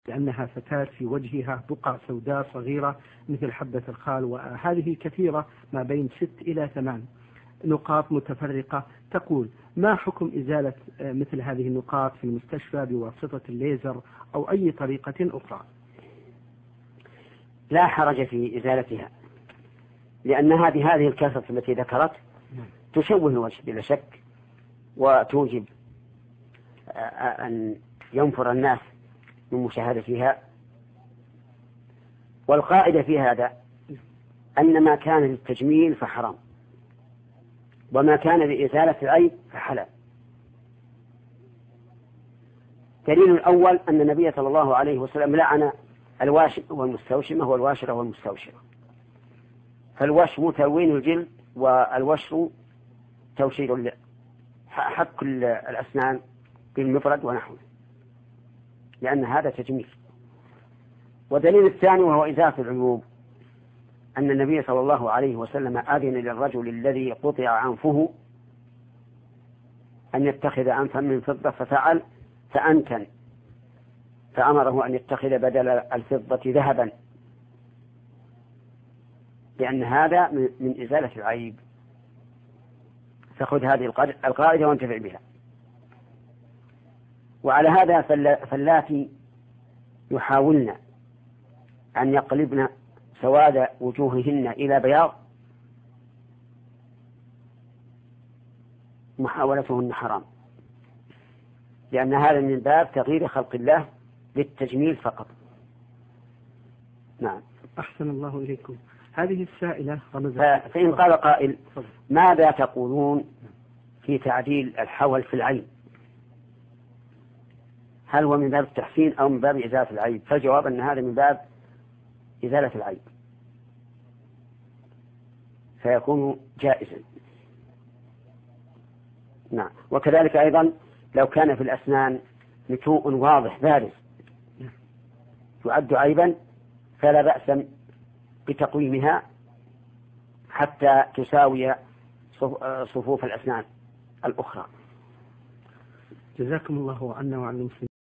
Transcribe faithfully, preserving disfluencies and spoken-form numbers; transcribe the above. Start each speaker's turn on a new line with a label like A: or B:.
A: لأنها فتاة في وجهها بقع سوداء صغيرة مثل حبة الخال، وهذه كثيرة ما بين ست إلى ثمان نقاط متفرقة. تقول: ما حكم إزالة مثل هذه النقاط في المستشفى بواسطة الليزر أو أي طريقة أخرى؟
B: لا حرج في إزالتها، لأن هذه هذه الكثرة التي ذكرت تشوه الوجه بلا شك، وتوجب أن ينفر الناس من مشاهدتها. والقاعدة في هذا أن ما كان للتجميل فحرام، وما كان لإزالة العيب فحلال. دليل الأول أن النبي صلى الله عليه وسلم لعن الواشم والمستوشمة والواشرة والمستوشرة. فالوشم تلوين الجلد، والوشر توشير حك الأسنان بالمفرد ونحوه، لأن هذا تجميل. ودليل الثاني وهو إزالة العيوب أن النبي صلى الله عليه وسلم أذن للرجل الذي قطع أنفه أن يتخذ أنفا من فضة ففعل فأنتن، فأمره أن يتخذ بدل الفضة ذهبا، لأن هذا من إزالة العيب. فخذ هذه القاعدة وانتفع بها. وعلى هذا فاللاتي يحاولن أن يقلبن سواد وجوههن إلى بياض محاولتهن حرام، لأن هذا من باب تغيير خلق الله للتجميل فقط. نعم.
A: أحسن الله إليكم. هذه السائلة
B: فإن قال قائل: ماذا تقولون في تعديل الحول في العين؟ هل هو من باب التحسين أو من باب إزالة العيب؟ فالجواب أن هذا من باب إزالة العيب، فيكون جائزا. نعم. وكذلك أيضا لو كان في الأسنان نتوء واضح بارز يعد عيبا فلا بأس بتقويمها حتى تساوي صفوف الأسنان الأخرى.
A: جزاكم الله عنا وعن المسلمين.